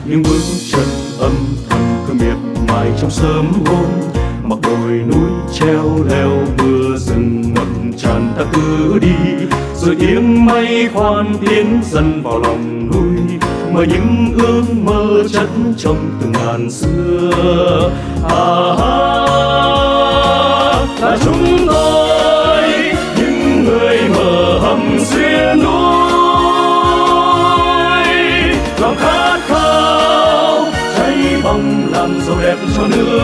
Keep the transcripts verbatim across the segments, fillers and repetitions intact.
những bước chân âm thầm cứ miệt mài trong sớm hôm, mặc đồi núi treo leo mưa rừng ngập tràn ta cứ đi, rồi tiếng mây khoan tiến dần vào lòng núi, mơ những ước mơ chất trong từng ngàn xưa. À ha, là chúng tôi những người mở hầm xuyên núi, lòng khát khao cháy bỏng làm giàu đẹp cho nước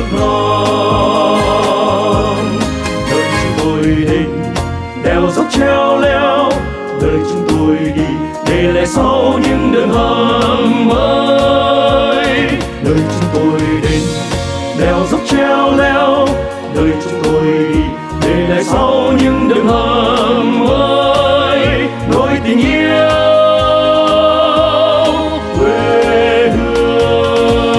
non. Đời chúng tôi đến đèo dốc treo leo, đời chúng tôi đi để lại sau những đường hầm mới. Đời chúng tôi đến đèo dốc treo leo, đời chúng tôi đi để lại sau những đường hầm mới. Nỗi tình yêu quê hương.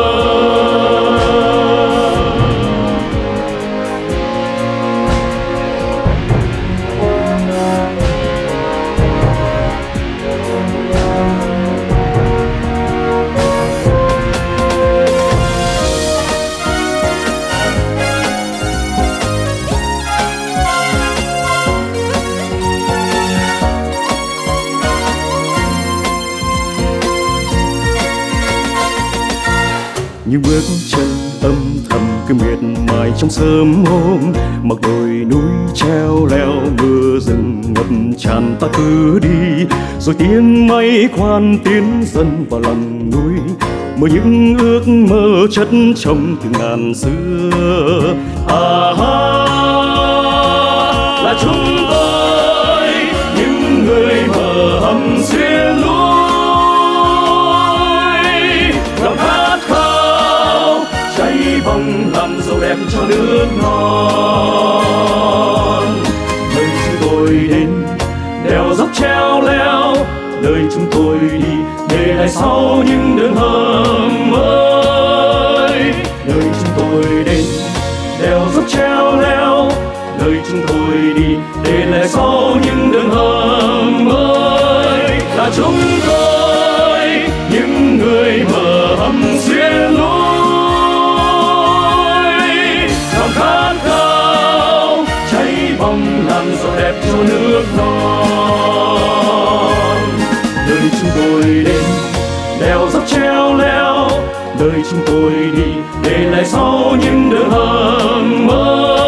Những bước chân âm thầm cứ miệt mài trong sớm hôm, mặc đồi núi treo leo mưa rừng ngập tràn ta cứ đi, rồi tiếng mây khoan tiến dần vào lòng núi, mơ những ước mơ chất trong từ ngàn xưa. À ha, là chúng tôi những người mở hầm xuyên núi, lòng khát khao cháy bỏng làm giàu đẹp cho nước non. Đời chúng tôi đến đèo dốc treo leo, đời chúng tôi đi để lại sau những đường hầm mới. Đời chúng tôi đến đèo dốc treo leo, đời chúng tôi đi để lại sau những đường hầm mới. Là chúng tôi những người mở hầm xuyên núi, lòng khát khao cháy bỏng làm giàu đẹp cho nước non. Đời chúng tôi đến đèo dốc treo leo, đời chúng tôi đi để lại sau những đường hầm mới.